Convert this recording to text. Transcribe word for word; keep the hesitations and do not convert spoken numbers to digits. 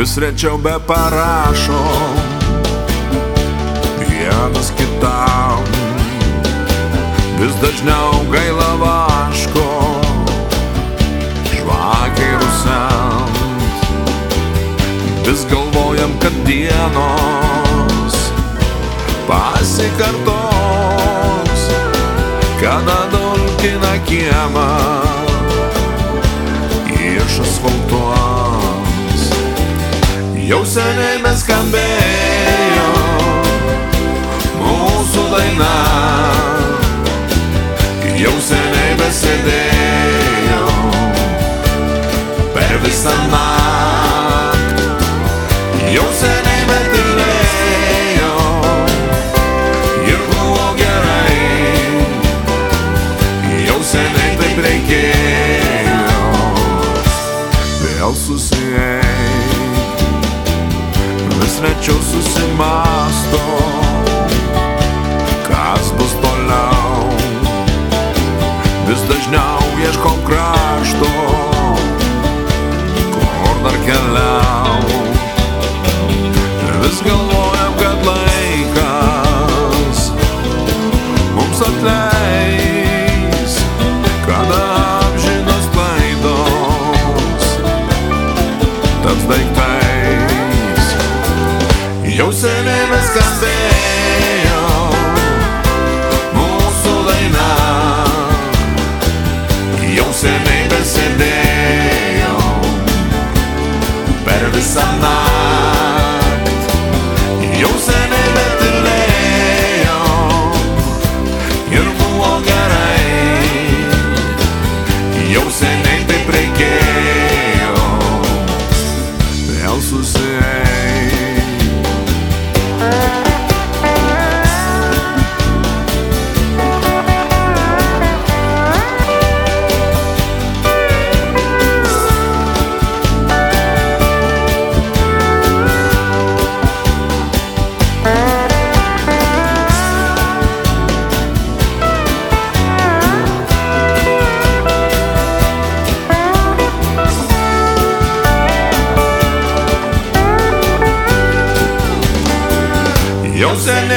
vis rečiau be parašo vienas kitam, vis dažniau gaila vaško žvakiai rusent, vis galvojam, kad dienos pasikartos, kada dulkina kiemą išasfaltuos. Jau seniai mes skambėjo mūsų daina, jau seniai besėdėjo per visą naktį, jau seniai betylėjo ir buvo gerai, jau seniai taip reikėjo vėl susieiti. Vis rečiau susimasto, kas bus toliau, vis dažniau ieškom krašto, kur dar keliaut. Vis galvojam, kad laikas mums atleis, kada amžinos klaidos taps daiktais. Jau seniai mes skambėjo mūsų daina, jau seniai besėdėjo per visą naktį, jau seniai betylėjo ir buvo gerai, jau seniai taip reikėjo vėl susieiti. Jau seniai